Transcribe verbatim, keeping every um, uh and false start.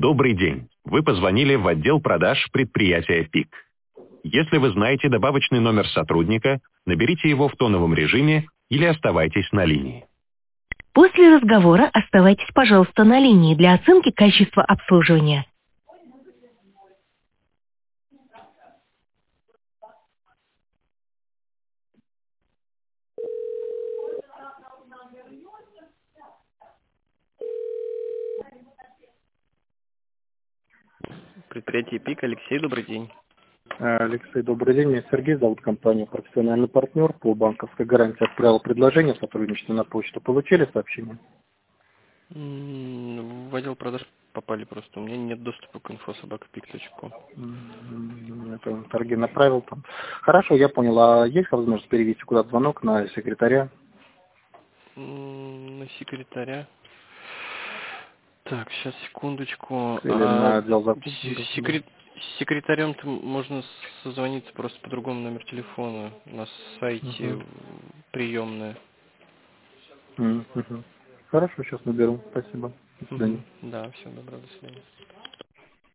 Добрый день. Вы позвонили в отдел продаж предприятия ПИК. Если вы знаете добавочный номер сотрудника, наберите его в тоновом режиме или оставайтесь на линии. После разговора оставайтесь, пожалуйста, на линии для оценки качества обслуживания. Предприятие ПИК. Алексей, добрый день. Алексей, добрый день. Меня Сергей зовут, компания «Профессиональный партнер» по банковской гарантии. Отправил предложение о сотрудничестве на почту. Получили сообщение? М, В отдел продаж попали просто. У меня нет доступа к инфо собака пик точка ком. М, Это Сергей направил там. Хорошо, я понял. А есть возможность перевести куда-то звонок на секретаря? М, На секретаря. Так, сейчас, секундочку. Или А, на отдел закупок? с- секрет- С секретарем-то можно созвониться просто по другому номеру телефона. На сайте Угу. приемная. Угу. Хорошо, сейчас наберу. Спасибо. До свидания. Мгм. Да, всего доброго, до свидания.